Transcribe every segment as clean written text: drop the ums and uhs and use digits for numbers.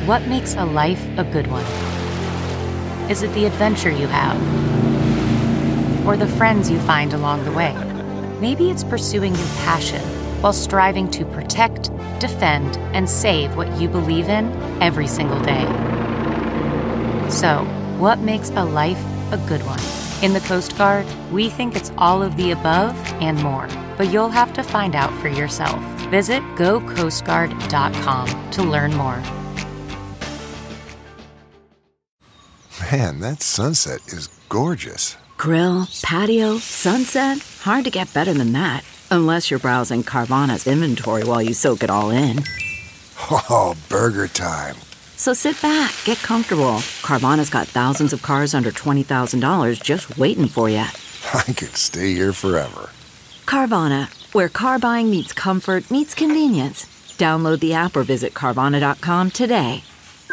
What makes a life a good one? Is it the adventure you have? Or the friends you find along the way? Maybe it's pursuing your passion while striving to protect, defend, and save what you believe in every single day. So, what makes a life a good one? In the Coast Guard, we think it's all of the above and more, but you'll have to find out for yourself. Visit gocoastguard.com to learn more. Man, that sunset is gorgeous. Grill, patio, sunset. Hard to get better than that. Unless you're browsing Carvana's inventory while you soak it all in. Oh, burger time. So sit back, get comfortable. Carvana's got thousands of cars under $20,000 just waiting for you. I could stay here forever. Carvana, where car buying meets comfort meets convenience. Download the app or visit Carvana.com today.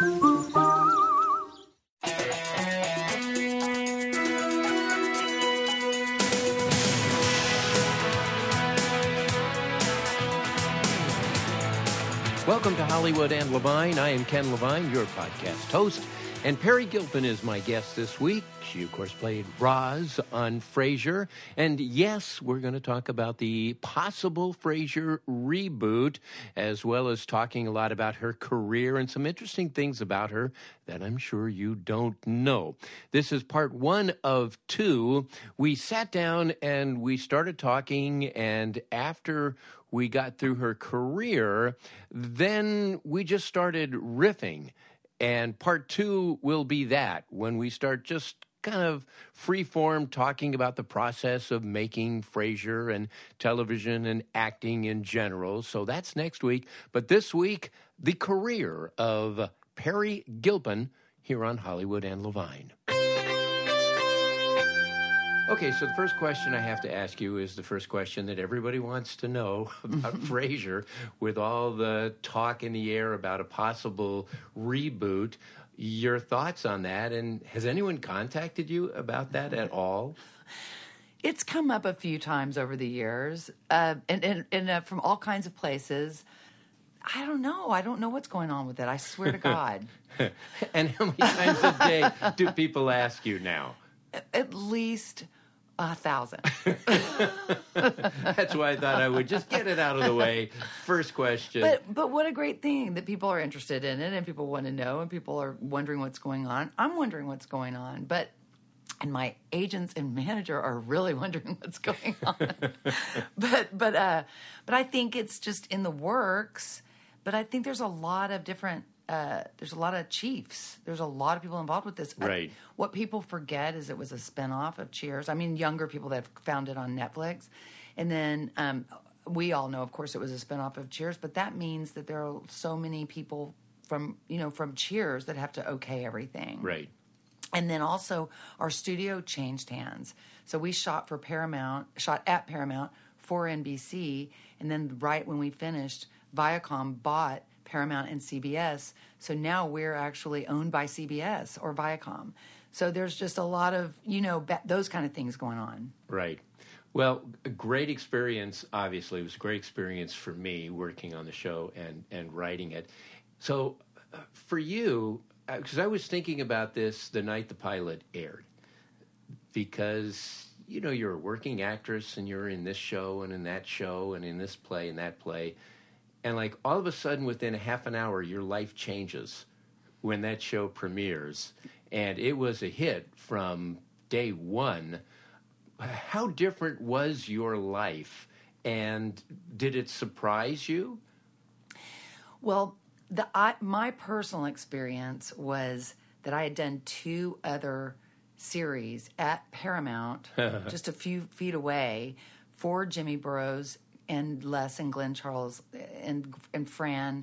Welcome to Hollywood and Levine. I am Ken Levine, your podcast host, and Peri Gilpin is my guest this week. She, of course, played Roz on Frasier. And yes, we're going to talk about the possible Frasier reboot, as well as talking a lot about her career and some interesting things about her that I'm sure you don't know. This is part one of two. We sat down and we started talking, and after we got through her career, then we just started riffing. And part two will be that, when we start just kind of free-form talking about the process of making Frasier and television and acting in general. So that's next week. But this week, the career of Peri Gilpin here on Hollywood and Levine. Okay, so the first question I have to ask you is the first question that everybody wants to know about Frasier, with all the talk in the air about a possible reboot. Your thoughts on that, and has anyone contacted you about that at all? It's come up a few times over the years, and from all kinds of places. I don't know. I don't know what's going on with it. I swear to God. And how many times a day do people ask you now? At least 1,000. That's why I thought I would just get it out of the way. First question. But what a great thing that people are interested in it, and people want to know, and people are wondering what's going on. I'm wondering what's going on, and my agents and manager are really wondering what's going on. but I think it's just in the works. But I think there's a lot of different. There's a lot of chiefs. There's a lot of people involved with this. Right. What people forget is it was a spinoff of Cheers. I mean, younger people that have found it on Netflix. And then we all know, of course, it was a spinoff of Cheers. But that means that there are so many people from Cheers that have to okay everything. Right. And then also our studio changed hands. So we shot at Paramount for NBC. And then right when we finished, Viacom bought Paramount and CBS. So now we're actually owned by CBS or Viacom. So there's just a lot of, those kind of things going on. Right. Well, a great experience, obviously. It was a great experience for me working on the show and writing it. So for you, because I was thinking about this the night the pilot aired, because, you're a working actress and you're in this show and in that show and in this play and that play. And all of a sudden, within a half an hour, your life changes when that show premieres. And it was a hit from day one. How different was your life? And did it surprise you? Well, my personal experience was that I had done 2 other series at Paramount, just a few feet away, for Jimmy Burrows and Les and Glenn Charles and Fran,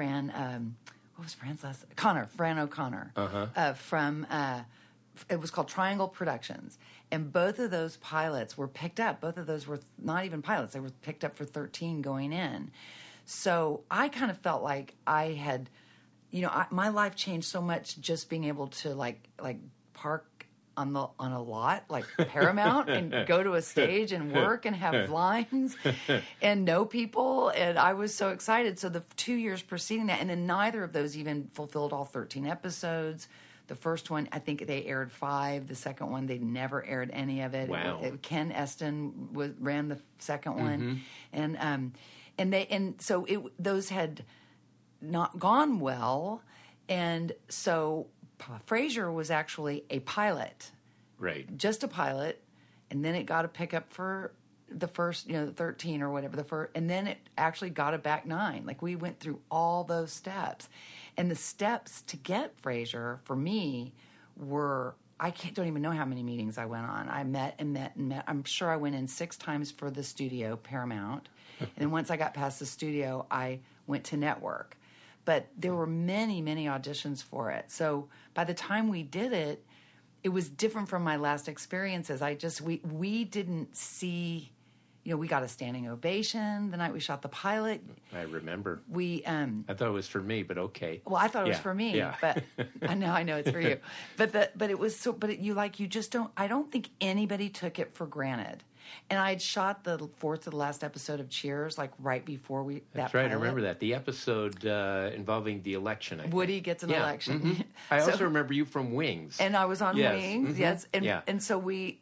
what was Fran's last? Fran O'Connor. From, it was called Triangle Productions. And both of those pilots were picked up. Both of those were not even pilots. They were picked up for 13 going in. So I kind of felt like I had, my life changed so much just being able to like park on a lot like Paramount and go to a stage and work and have lines and know people. And I was so excited. So the 2 years preceding that, and then neither of those even fulfilled all 13 episodes. The first one, I think they aired 5. The second one, they never aired any of it. Wow. Ken Eston ran the second one, and so those had not gone well, and so Frasier was actually a pilot, Right. just a pilot, and then it got a pickup for the first, 13 or whatever, and then it actually got it back 9. Like, we went through all those steps. And the steps to get Frasier, for me, were, don't even know how many meetings I went on. I met and met and met. I'm sure I went in 6 times for the studio, Paramount. And then once I got past the studio, I went to network. But there were many, many auditions for it. So by the time we did it, it was different from my last experiences. We didn't see, we got a standing ovation the night we shot the pilot. I remember. I thought it was for me, but okay. Well, I thought it was for me, but I know it's for you. But it was so. But you just don't. I don't think anybody took it for granted. And I had shot the 4th to the last episode of Cheers, like right before That's right. Pilot. I remember that. The episode involving the election. Woody gets an election. Mm-hmm. I also remember you from Wings. And I was on Wings. Mm-hmm. Yes. And so when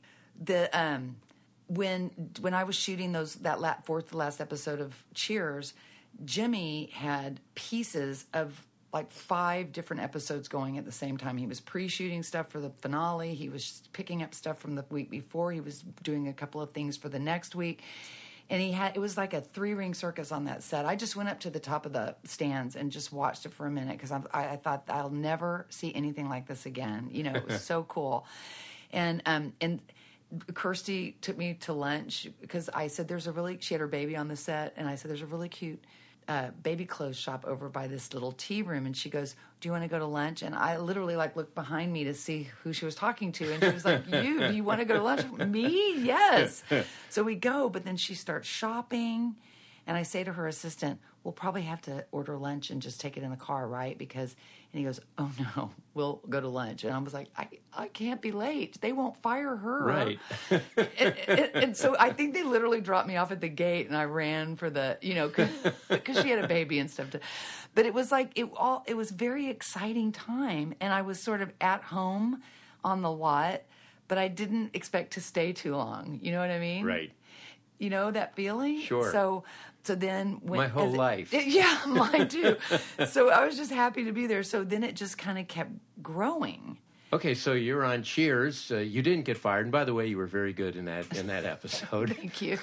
I was shooting that 4th to last episode of Cheers, Jimmy had pieces of like 5 different episodes going at the same time. He was pre-shooting stuff for the finale. He was picking up stuff from the week before. He was doing a couple of things for the next week. And it was like a 3-ring circus on that set. I just went up to the top of the stands and just watched it for a minute because I thought I'll never see anything like this again. It was so cool. And Kirsty took me to lunch because I said she had her baby on the set, and I said there's a really cute baby clothes shop over by this little tea room, and she goes, do you want to go to lunch? And I literally looked behind me to see who she was talking to, and she was like, do you want to go to lunch? Me? Yes. So we go, but then she starts shopping, and I say to her assistant, we'll probably have to order lunch and just take it in the car, right? And he goes, oh no, we'll go to lunch. And I was like, I can't be late. They won't fire her. Right. and so I think they literally dropped me off at the gate, and I ran for because she had a baby and stuff. But it was like, it was very exciting time. And I was sort of at home on the lot, but I didn't expect to stay too long. You know what I mean? Right. You know that feeling? Sure. So then my whole life. Yeah, mine too. So I was just happy to be there. So then it just kind of kept growing. Okay, so you're on Cheers. You didn't get fired, and by the way, you were very good in that episode. Thank you.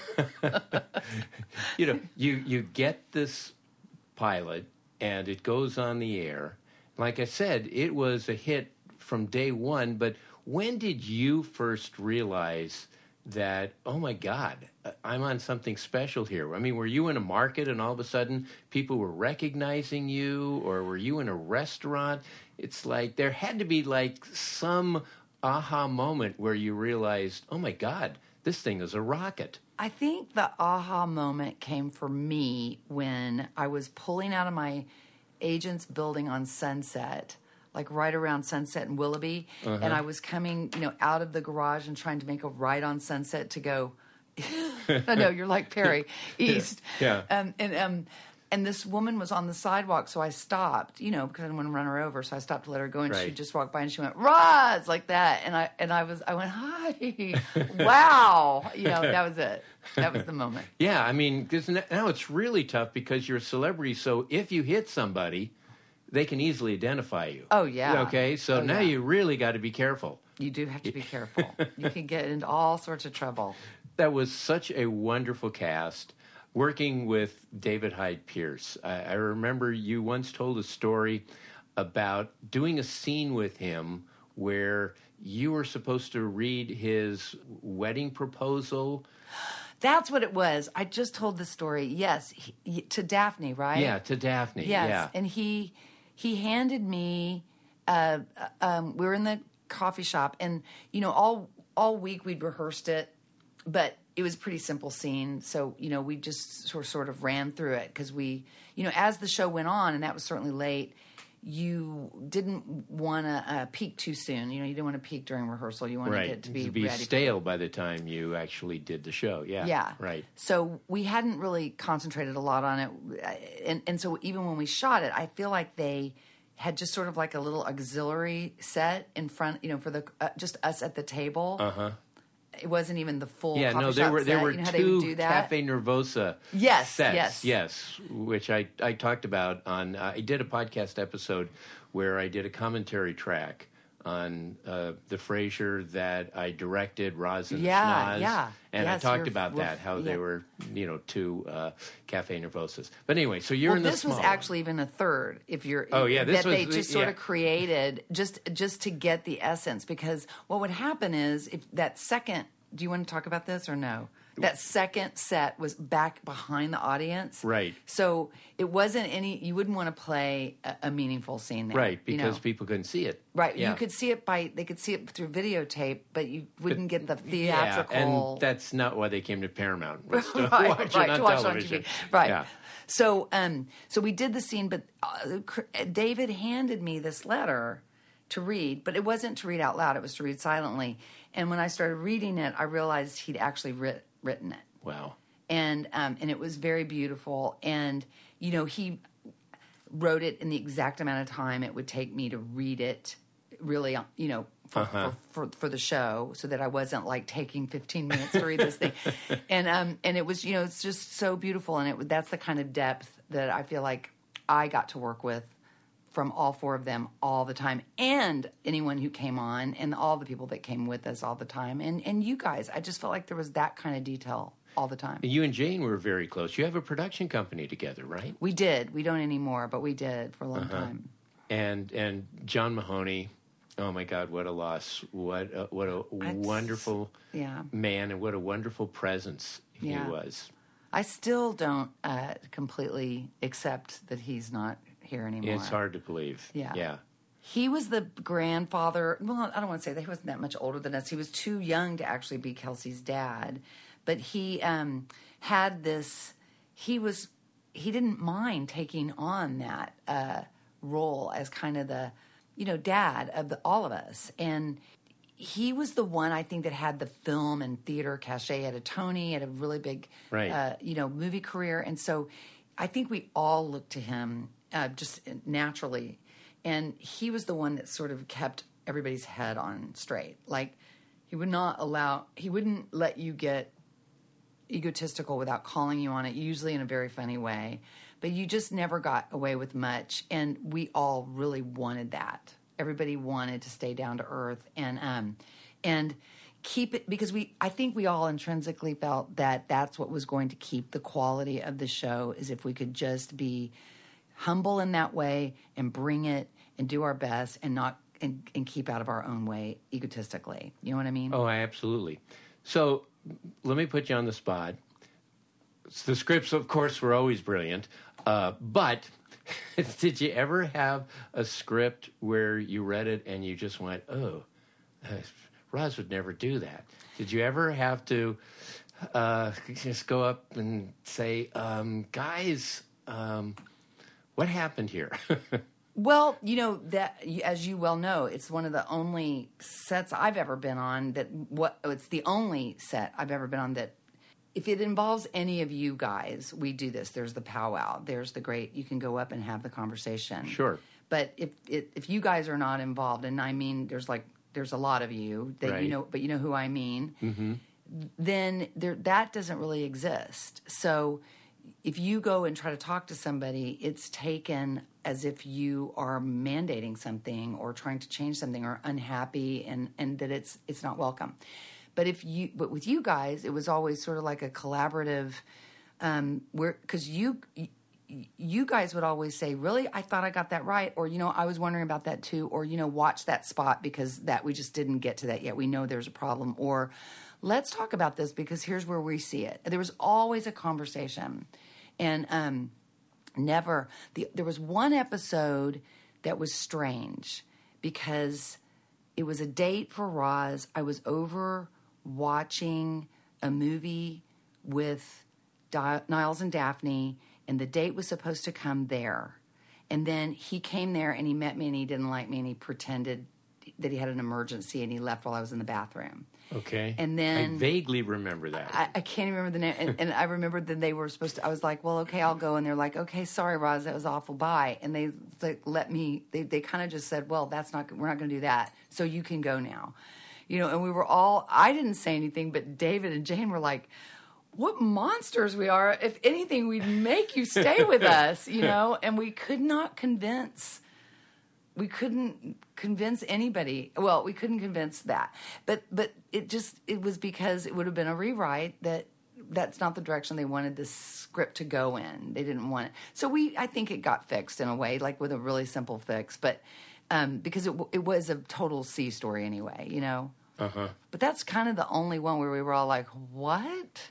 You get this pilot, and it goes on the air. Like I said, it was a hit from day one. But when did you first realize that, oh my God, I'm on something special here? I mean, were you in a market and all of a sudden people were recognizing you, or were you in a restaurant? It's like there had to be like some aha moment where you realized, oh my God, this thing is a rocket. I think the aha moment came for me when I was pulling out of my agent's building on Sunset, like right around Sunset and Willoughby. And I was coming, out of the garage and trying to make a right on Sunset to go, I know, you're like Perry, east. Yeah. And this woman was on the sidewalk, so I stopped, because I didn't want to run her over. So I stopped to let her go, and right. She just walked by, and she went, Roz, like that. And I went, hi, wow. That was it. That was the moment. Yeah, I mean, 'cause now it's really tough because you're a celebrity, so if you hit somebody, they can easily identify you. Oh, yeah. Okay, so now you really got to be careful. You do have to be careful. You can get into all sorts of trouble. That was such a wonderful cast. Working with David Hyde Pierce, I remember you once told a story about doing a scene with him where you were supposed to read his wedding proposal. That's what it was. I just told the story. Yes, to Daphne, right? Yeah, to Daphne. Yes, yeah. And he handed me. We were in the coffee shop, and all week we'd rehearsed it, but it was a pretty simple scene. So we just sort of ran through it because we, as the show went on, and that was certainly late. you didn't want to peak too soon. You didn't want to peak during rehearsal. You wanted it to be ready. Stale by the time you actually did the show. Yeah. Yeah. Right. So we hadn't really concentrated a lot on it. And so even when we shot it, I feel like they had just sort of like a little auxiliary set in front, for the just us at the table. Uh-huh. It wasn't even the full Yeah, coffee no, shop there set. were You know how they would two do that? Cafe Nervosa Yes. Yes, which I talked about on, I did a podcast episode where I did a commentary track on the Frasier that I directed, Roz and the Schnoz. Yeah. And Yes, I talked about that, how they were, two Cafe Nervosas. But anyway, so you're in the this was small actually even a third. If you're, this they was just sort of created just to get the essence. Because what would happen is if that second. Do you want to talk about this or no? That second set was back behind the audience. Right. So it wasn't you wouldn't want to play a meaningful scene there. Right, because people couldn't see it. Right. Yeah. You could see it they could see it through videotape, but you wouldn't get the theatrical. Yeah, and that's not why they came to Paramount. Was to right, watch it on television. on TV. Right. Yeah. So we did the scene, but David handed me this letter to read, but it wasn't to read out loud. It was to read silently. And when I started reading it, I realized he'd actually written it. Wow. And it was very beautiful. And, he wrote it in the exact amount of time it would take me to read it, really, for the show, so that I wasn't like taking 15 minutes to read this thing. And it was, it's just so beautiful. And that's the kind of depth that I feel like I got to work with from all four of them all the time, and anyone who came on, and all the people that came with us all the time, and you guys. I just felt like there was that kind of detail all the time. You and Jane were very close. You have a production company together, right? We did. We don't anymore, but we did for a long time. And John Mahoney, oh my God, what a loss! What a wonderful man, and what a wonderful presence he was. I still don't completely accept that he's not here anymore. It's hard to believe. Yeah. He was the grandfather. Well, I don't want to say that he wasn't that much older than us. He was too young to actually be Kelsey's dad. But he had this. He didn't mind taking on that role as kind of the, dad of all of us. And he was the one, I think, that had the film and theater cachet. Had a Tony, had a really big, movie career. And so I think we all looked to him just naturally. And he was the one that sort of kept everybody's head on straight. Like, he wouldn't let you get egotistical without calling you on it, usually in a very funny way. But you just never got away with much. And we all really wanted that. Everybody wanted to stay down to earth and keep it, because I think we all intrinsically felt that that's what was going to keep the quality of the show, is if we could just be humble in that way and bring it and do our best and not and keep out of our own way egotistically. You know what I mean? Oh, absolutely. So let me put you on the spot. The scripts, of course, were always brilliant, but did you ever have a script where you read it and you just went, oh, Roz would never do that? Did you ever have to just go up and say, guys, what happened here? Well, that, as you well know, it's one of the only sets I've ever been on it's the only set I've ever been on that, if it involves any of you guys, we do this. There's the powwow. There's the great, you can go up and have the conversation. Sure. But if you guys are not involved, and I mean, there's a lot of you that right. But you know who I mean, mm-hmm. then that doesn't really exist. So if you go and try to talk to somebody, it's taken as if you are mandating something or trying to change something or unhappy, and that it's not welcome. But with you guys, it was always sort of like a collaborative, because you guys would always say, "Really, I thought I got that right," or I was wondering about that too, or watch that spot because that we just didn't get to that yet. We know there's a problem, or let's talk about this because here's where we see it. There was always a conversation, and there was one episode that was strange because it was a date for Roz. I was over watching a movie with Niles and Daphne, and the date was supposed to come there. And then he came there and he met me and he didn't like me and he pretended that he had an emergency and he left while I was in the bathroom. Okay. And then I vaguely remember that. I can't even remember the name. And I remembered that they were supposed to, I was like, well, okay, I'll go. And they're like, okay, sorry, Roz, that was awful. Bye. And they let me, they kind of just said, well, we're not going to do that. So you can go now. And we were all, I didn't say anything, but David and Jane were like, what monsters we are. If anything, we'd make you stay with us, and we could not convince. We couldn't convince anybody. Well, we couldn't convince that. But it was because it would have been a rewrite that's not the direction they wanted the script to go in. They didn't want it. So I think it got fixed in a way, like with a really simple fix. But because it was a total C story anyway, Uh-huh. But that's kind of the only one where we were all like, what?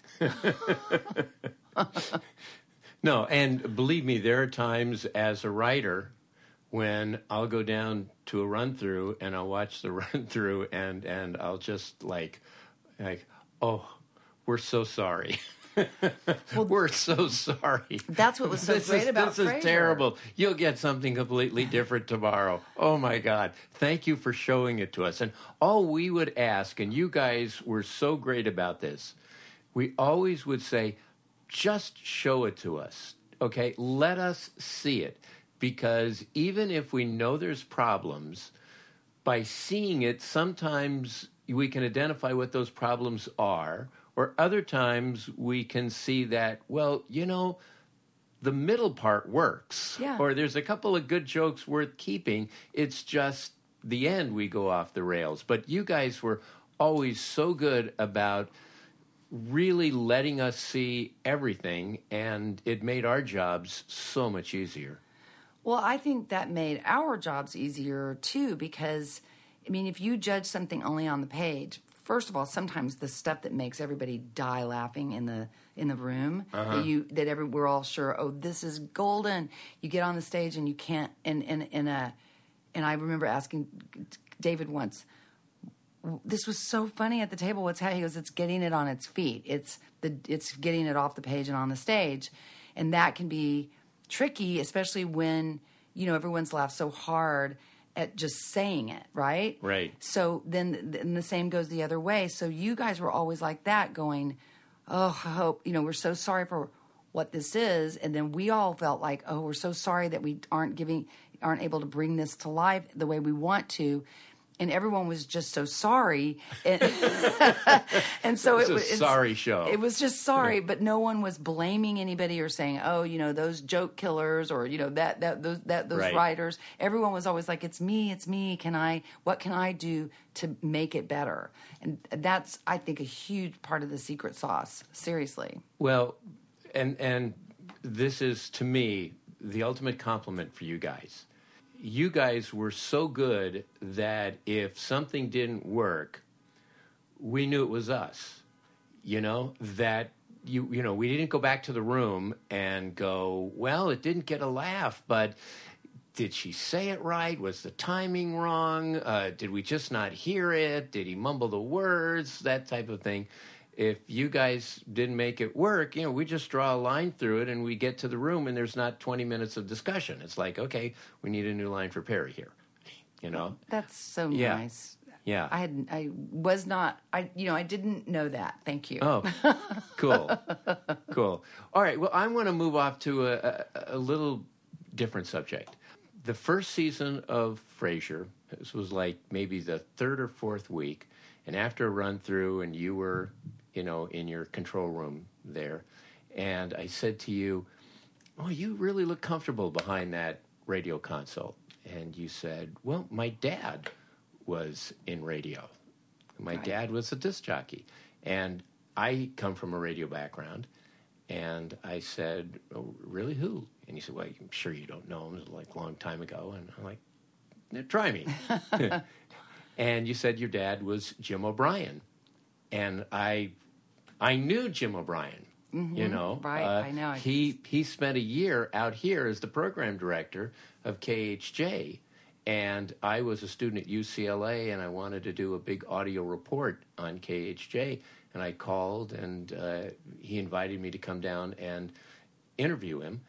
No, and believe me, there are times as a writer when I'll go down to a run-through and I'll watch the run-through and I'll just like, oh, we're so sorry. Well, we're so sorry. That's what was so great about Frasier. This is terrible. You'll get something completely different tomorrow. Oh, my God. Thank you for showing it to us. And all we would ask, and you guys were so great about this, we always would say, just show it to us, okay? Let us see it. Because even if we know there's problems, by seeing it, sometimes we can identify what those problems are, or other times we can see that, well, the middle part works. Yeah. Or there's a couple of good jokes worth keeping. It's just the end we go off the rails. But you guys were always so good about really letting us see everything, and it made our jobs so much easier. Well, I think that made our jobs easier, too, because, if you judge something only on the page, first of all, sometimes the stuff that makes everybody die laughing in the room, we're all sure, oh, this is golden. You get on the stage and you can't, and I remember asking David once, this was so funny at the table. What's happening? He goes, it's getting it on its feet. It's getting it off the page and on the stage, and that can be tricky, especially when everyone's laughed so hard at just saying it, right? Right. So then the same goes the other way. So you guys were always like that, going, oh, I hope we're so sorry for what this is, and then we all felt like, oh, we're so sorry that we aren't able to bring this to life the way we want to. And everyone was just so sorry, and so it's a sorry show. It was just sorry, but no one was blaming anybody or saying, "Oh, those joke killers," or those right. writers. Everyone was always like, "It's me. What can I do to make it better?" And that's, I think, a huge part of the secret sauce. Seriously. Well, and this is, to me, the ultimate compliment for you guys. You guys were so good that if something didn't work, we knew it was us. That we didn't go back to the room and go, well, it didn't get a laugh, but did she say it right? Was the timing wrong? Did we just not hear it? Did he mumble the words? That type of thing. If you guys didn't make it work, we just draw a line through it and we get to the room and there's not 20 minutes of discussion. It's like, okay, we need a new line for Perry here, That's so yeah. nice. Yeah. I didn't know that. Thank you. Oh, cool. Cool. All right. Well, I want to move off to a little different subject. The first season of Frasier, this was like maybe the third or fourth week, and after a run through and you were in your control room there. And I said to you, oh, you really look comfortable behind that radio console. And you said, well, my dad was in radio. My dad was a disc jockey. And I come from a radio background. And I said, oh, really, who? And he said, well, I'm sure you don't know him. It was like a long time ago. And I'm like, try me. And you said your dad was Jim O'Brien. And I knew Jim O'Brien, Right, I know. He spent a year out here as the program director of KHJ. And I was a student at UCLA, and I wanted to do a big audio report on KHJ. And I called, and he invited me to come down and interview him.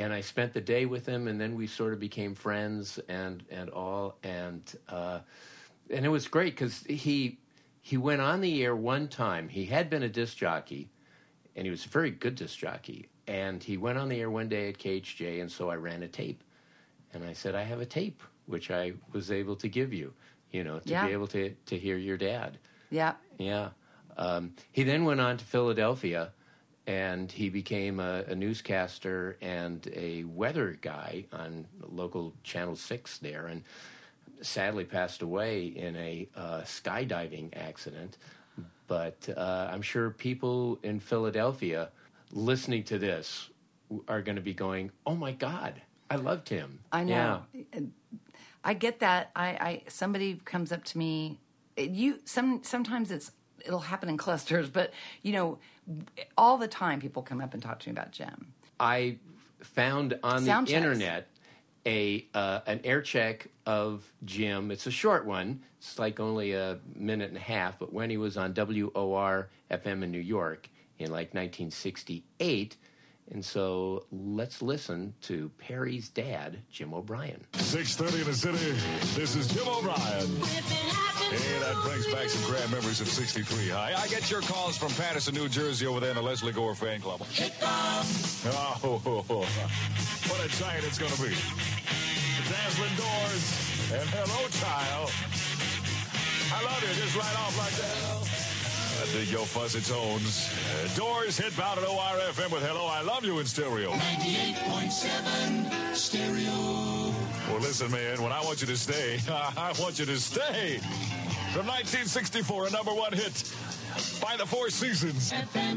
and I spent the day with him, and then we sort of became friends and all, and it was great because he went on the air one time. He had been a disc jockey, and he was a very good disc jockey, and he went on the air one day at KHJ, and so I ran a tape, and I said, I have a tape, which I was able to give you, to be able to hear your dad. Yeah. Yeah. He then went on to Philadelphia, and he became a newscaster and a weather guy on local Channel 6 there, and sadly passed away in a skydiving accident. But I'm sure people in Philadelphia listening to this are going to be going, oh, my God, I loved him. I know. Yeah. I get that. I somebody comes up to me. Sometimes it'll happen in clusters, but all the time people come up and talk to me about Jim. I found on the internet an air check of Jim. It's a short one. It's like only a minute and a half, but when he was on WOR FM in New York in like 1968. And so let's listen to Perry's dad, Jim O'Brien. 6:30 in the city. This is Jim O'Brien. Hey, that brings back some grand memories of 63 High. I get your calls from Patterson, New Jersey, over there in the Leslie Gore fan club. Oh, what a giant it's going to be. Dazzling doors and hello, child. I love you. Just right off like that. I dig your fuzzy tones. Doors hit bound at ORFM with Hello, I Love You in stereo. 98.7 stereo. Well, listen, man, when I want you to stay, I want you to stay. From 1964, a number one hit by the Four Seasons.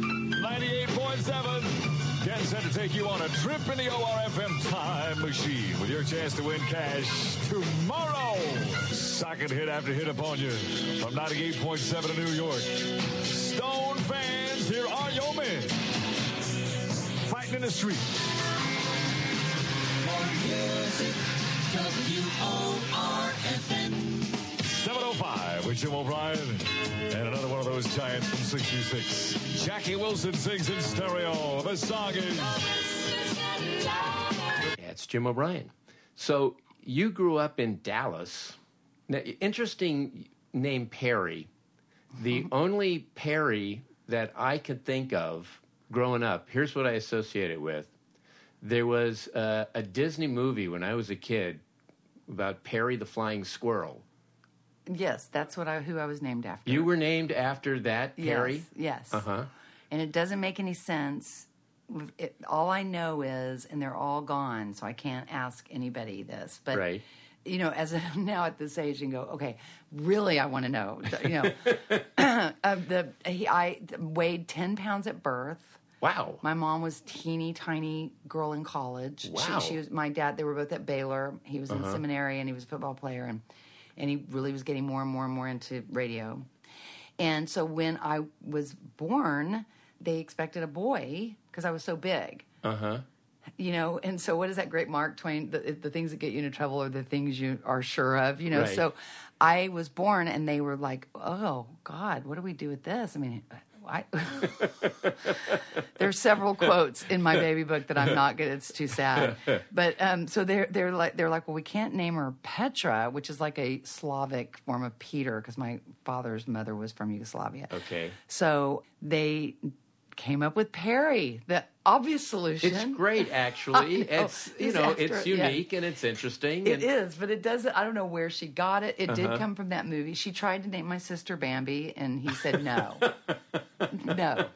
98.7. Get set to take you on a trip in the ORFM time machine with your chance to win cash tomorrow. Socket hit after hit upon you from 98.7 in New York. Stone fans, here are your men fighting in the street. More music, WORFM. 7:05 with Jim O'Brien and another one of those giants from 66. Jackie Wilson sings in stereo. The song is... Yeah, it's Jim O'Brien. So you grew up in Dallas. Now, interesting name, Perry. The only Perry that I could think of growing up, here's what I associate it with. There was a Disney movie when I was a kid about Perry the Flying Squirrel. Yes, that's who I was named after. You were named after that, Perry? Yes. Uh-huh. And it doesn't make any sense. All I know is, and they're all gone, so I can't ask anybody this. But, right. Now at this age, you can go, okay, really I want to know. I weighed 10 pounds at birth. Wow. My mom was teeny tiny girl in college. Wow. She was my dad. They were both at Baylor. He was in seminary and he was a football player, and he really was getting more and more and more into radio. And so when I was born, they expected a boy because I was so big. Uh-huh. And so what is that great Mark Twain? The things that get you into trouble are the things you are sure of. Right. So I was born and they were like, oh God, what do we do with this? I mean, there's several quotes in my baby book that I'm not good. It's too sad. But so they're like, well, we can't name her Petra, which is like a Slavic form of Peter, because my father's mother was from Yugoslavia. Okay. So they came up with Perry, the obvious solution. It's great, actually. It's it's unique and it's interesting. It is, but it doesn't. I don't know where she got it. It did come from that movie. She tried to name my sister Bambi, and he said no. No.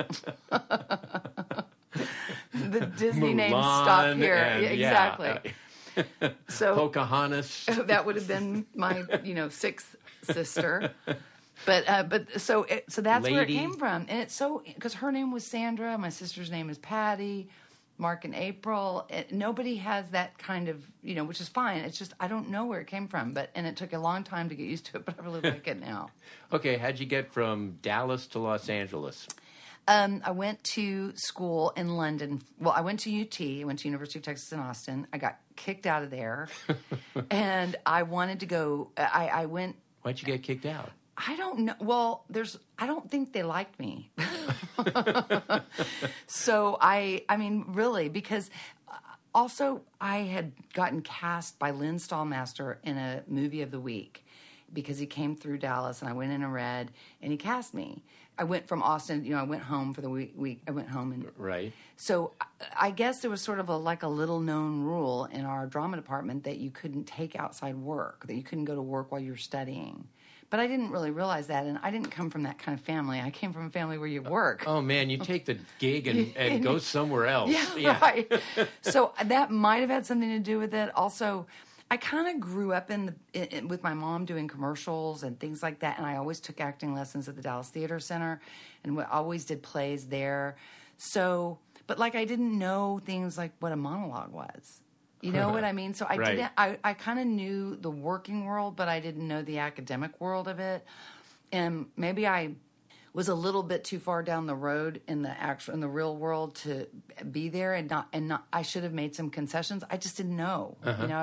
The Disney names stop here. Exactly. So Pocahontas. That would have been my, sixth sister. But so that's Lady. where it came from, and it's so because her name was Sandra, my sister's name is Patty, Mark and April. Nobody has that kind of which is fine. It's just I don't know where it came from, and it took a long time to get used to it, but I really like it now. Okay, how'd you get from Dallas to Los Angeles? I went to school in London. Well, I went to UT. I went to University of Texas in Austin. I got kicked out of there, and I wanted to go. I went. Why'd you get kicked out? I don't know. Well, I don't think they liked me. So I mean, really, because Also, I had gotten cast by Lynn Stallmaster in a movie of the week because he came through Dallas, and I went in and read, and he cast me. I went from Austin, I went home for the week. I went home. And Right. So I guess there was sort of a little known rule in our drama department that you couldn't take outside work, that you couldn't go to work while you were studying. But I didn't really realize that, and I didn't come from that kind of family. I came from a family where you work. Oh, man, you take the gig and go somewhere else. Yeah, right. So that might have had something to do with it. Also, I kind of grew up with my mom doing commercials and things like that, and I always took acting lessons at the Dallas Theater Center, and always did plays there. So, but I didn't know things like what a monologue was. You know what I mean? So I Right. didn't. I kind of knew the working world, but I didn't know the academic world of it. And maybe I was a little bit too far down the road in the real world to be there, and not. I should have made some concessions. I just didn't know.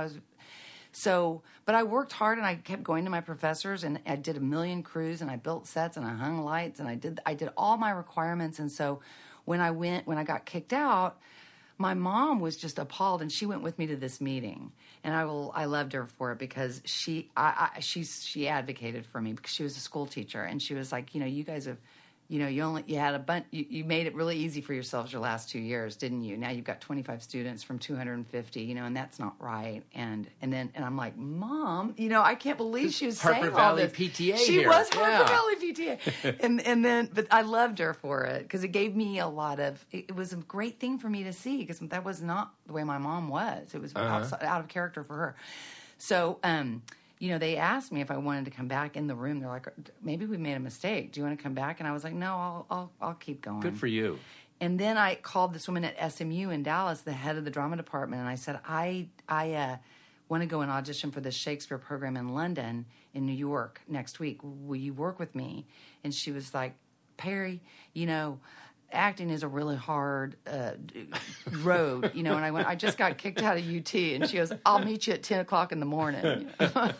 But I worked hard, and I kept going to my professors, and I did a million crews, and I built sets, and I hung lights, and I did all my requirements. And so when I got kicked out, my mom was just appalled, and she went with me to this meeting, and I loved her for it because she advocated for me because she was a school teacher, and she was like, you guys have, you had a bunch, you made it really easy for yourselves your last 2 years, didn't you? Now you've got 25 students from 250, and that's not right. And I'm like, Mom, I can't believe she was Harper saying Valley all this. PTA She here. was Harper Yeah. Valley PTA, but I loved her for it because it gave me a lot of. It was a great thing for me to see because that was not the way my mom was. It was out of character for her. So, they asked me if I wanted to come back in the room. They're like, maybe we made a mistake. Do you want to come back? And I was like, no, I'll keep going. Good for you. And then I called this woman at SMU in Dallas, the head of the drama department, and I said, I want to go and audition for this Shakespeare program in London, in New York next week. Will you work with me? And she was like, Perry, acting is a really hard road, and I went, I just got kicked out of UT, and she goes, I'll meet you at 10 o'clock in the morning.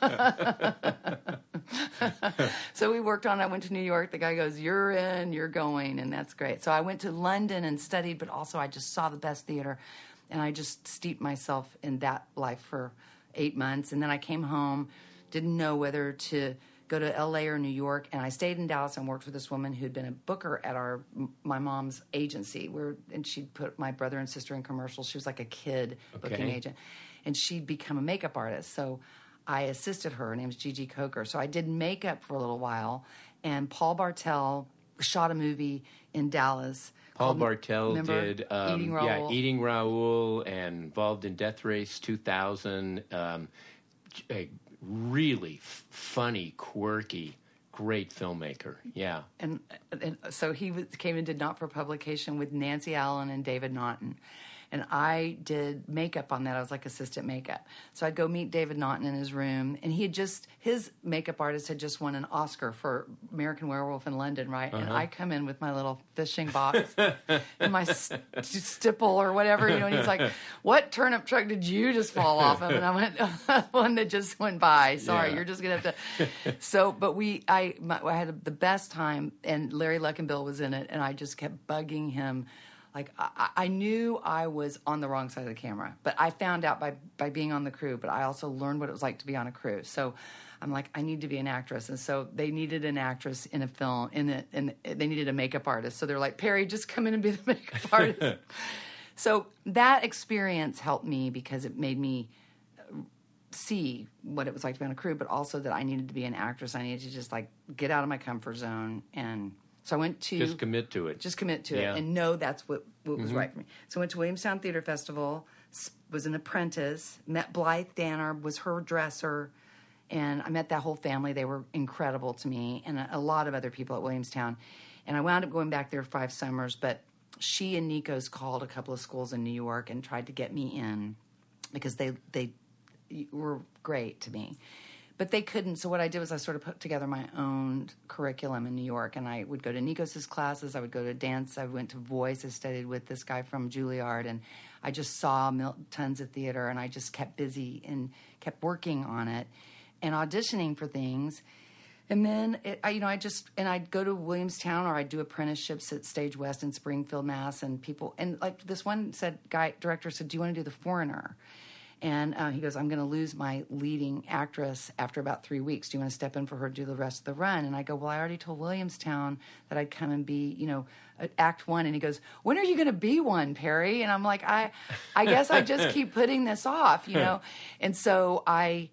So we worked on it. I went to New York. The guy goes, you're in, you're going, and that's great. So I went to London and studied, but also I just saw the best theater, and I just steeped myself in that life for 8 months, and then I came home, didn't know whether to go to L.A. or New York, and I stayed in Dallas and worked with this woman who'd been a booker at my mom's agency, and she'd put my brother and sister in commercials. She was like a kid booking agent, and she'd become a makeup artist. So I assisted her. Her name's Gigi Coker. So I did makeup for a little while, and Paul Bartel shot a movie in Dallas. Paul Bartel remember? did Eating Raoul. Eating Raoul, and involved in Death Race 2000. A really funny, quirky, great filmmaker. Yeah. And so he came and did Not For Publication with Nancy Allen and David Naughton. And I did makeup on that. I was like assistant makeup. So I'd go meet David Naughton in his room. And his makeup artist had just won an Oscar for American Werewolf in London, right? And I come in with my little fishing box and my stipple or whatever, and he's like, what turnip truck did you just fall off of? And I went, one that just went by. Sorry, you're just going to have to. So, but I had the best time, and Larry Luckenbill was in it, and I just kept bugging him. Like, I knew I was on the wrong side of the camera, but I found out by being on the crew, but I also learned what it was like to be on a crew. So I'm like, I need to be an actress. And so they needed an actress in a film, and they needed a makeup artist. So they're like, Perry, just come in and be the makeup artist. So that experience helped me because it made me see what it was like to be on a crew, but also that I needed to be an actress. I needed to just get out of my comfort zone, and so I went to... Just commit to it. Just commit to it and know that's what was right for me. So I went to Williamstown Theater Festival, was an apprentice, met Blythe Danner, was her dresser, and I met that whole family. They were incredible to me, and a lot of other people at Williamstown. And I wound up going back there 5 summers, but she and Nikos called a couple of schools in New York and tried to get me in because they were great to me. But they couldn't, so what I did was I sort of put together my own curriculum in New York, and I would go to Nikos' classes, I would go to dance, I went to voice, I studied with this guy from Juilliard, and I just saw tons of theater, and I just kept busy and kept working on it and auditioning for things. And then, I'd go to Williamstown, or I'd do apprenticeships at Stage West in Springfield, Mass. And like this one director said, do you want to do The Foreigner? And he goes, I'm going to lose my leading actress after about 3 weeks. Do you want to step in for her to do the rest of the run? And I go, well, I already told Williamstown that I'd come and be, act one. And he goes, when are you going to be one, Perry? And I'm like, I guess I just keep putting this off, And so I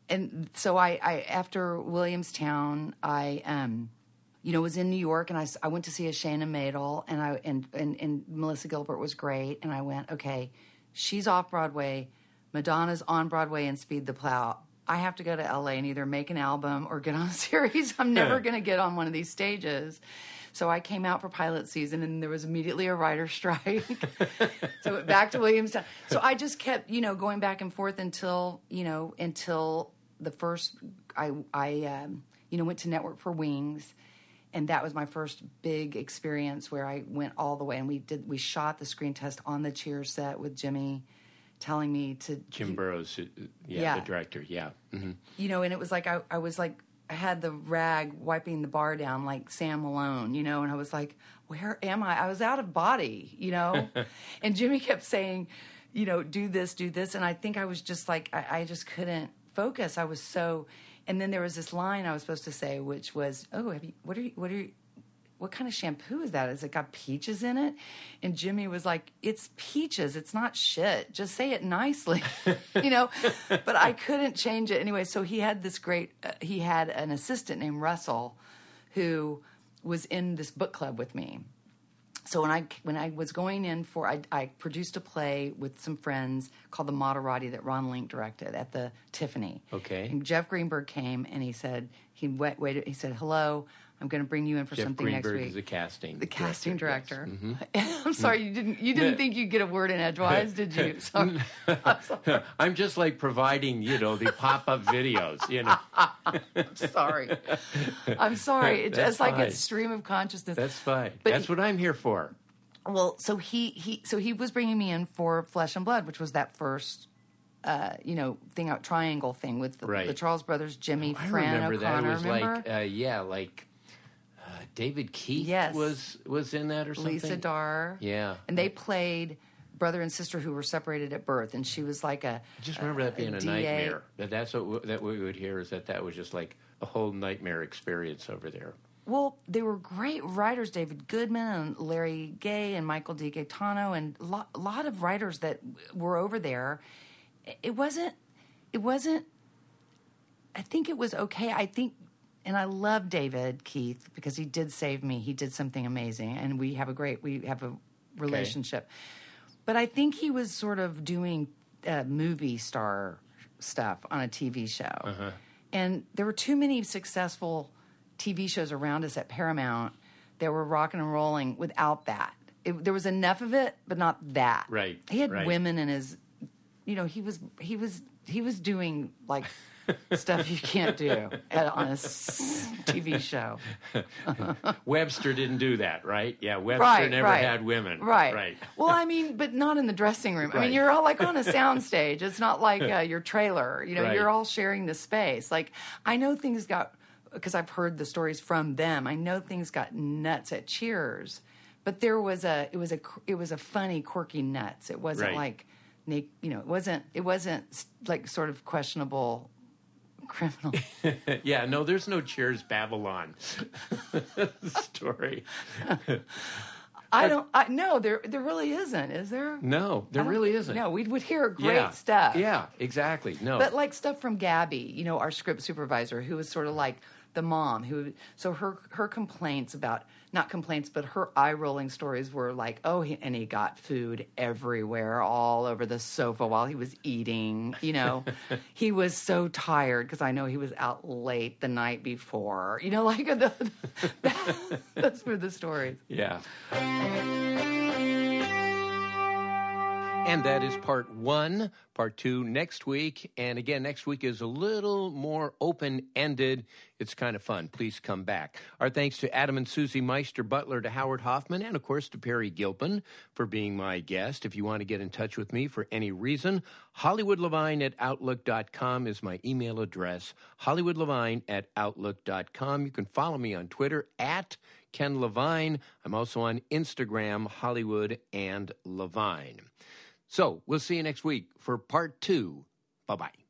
after Williamstown, I was in New York, and I went to see a Shana Maidel, and Melissa Gilbert was great. And I went, okay, she's off Broadway. Madonna's on Broadway in Speed the Plow. I have to go to LA and either make an album or get on a series. I'm never going to get on one of these stages. So I came out for pilot season, and there was immediately a writer's strike. So I went back to Williamstown. So I just kept, going back and forth until the first, I went to Network for Wings. And that was my first big experience where I went all the way. And we shot the screen test on the Cheers set with Jimmy telling me to... Jim Burrows, the director, yeah. Mm-hmm. And it was like I was like, I had the rag wiping the bar down like Sam Malone, and I was like, where am I? I was out of body, And Jimmy kept saying, do this. And I think I was just like, I just couldn't focus. I was so... And then there was this line I was supposed to say, which was, what kind of shampoo is that? Has it got peaches in it? And Jimmy was like, it's peaches. It's not shit. Just say it nicely, But I couldn't change it anyway. So he had this he had an assistant named Russell who was in this book club with me. So when I was going in for, I produced a play with some friends called The Moderati that Ron Link directed at the Tiffany. Okay. And Jeff Greenberg came and he said, he said, hello, I'm going to bring you in for something next week. Jeff Greenberg is the casting director. Yes. Mm-hmm. I'm sorry, you didn't think you'd get a word in edgewise, did you? Sorry. I'm just like providing, the pop-up videos, I'm sorry. It's just fine. like a stream of consciousness. That's fine. But that's what I'm here for. Well, so he was bringing me in for Flesh and Blood, which was that first triangle thing with the Charles brothers, Jimmy, Fran O'Connor. That. It was remember? like David Keith was in that or something. Lisa Darr. Yeah. And they played brother and sister who were separated at birth, and she was like I just remember that being a nightmare. That's what we would hear, is that was just like a whole nightmare experience over there. Well, they were great writers, David Goodman and Larry Gay and Michael D. Gaetano, and a lot of writers that were over there. It wasn't, I think it was okay. And I love David Keith because he did save me. He did something amazing, and we have a relationship. Okay. But I think he was sort of doing movie star stuff on a TV show. Uh-huh. And there were too many successful TV shows around us at Paramount that were rocking and rolling without that. There was enough of it, but not that. Right. He had women in his, he was doing like stuff you can't do on a TV show. Webster didn't do that, right? Yeah, Webster never had women. Right. Well, I mean, but not in the dressing room. Right. I mean, you're all like on a soundstage. It's not like your trailer. You're all sharing the space. Like, I know things got, because I've heard the stories from them, I know things got nuts at Cheers, but it was a funny, quirky nuts. It wasn't like, it wasn't like sort of questionable criminal. Yeah, no, there's no Cheers Babylon story. No, there really isn't, is there? No, there really isn't. No, we would hear great stuff. Yeah, exactly. No. But like stuff from Gabby, our script supervisor, who was sort of like the mom, so her complaints about, not complaints, but her eye-rolling stories were like, and he got food everywhere, all over the sofa while he was eating, He was so tired, because I know he was out late the night before, like, those were the stories. Yeah. And that is part one. Part two next week. And again, next week is a little more open-ended. It's kind of fun. Please come back. Our thanks to Adam and Susie Meister Butler, to Howard Hoffman, and, of course, to Perry Gilpin for being my guest. If you want to get in touch with me for any reason, HollywoodLevine@Outlook.com is my email address, HollywoodLevine@Outlook.com. You can follow me on Twitter @Ken Levine. I'm also on Instagram, Hollywood and Levine. So we'll see you next week for part two. Bye-bye.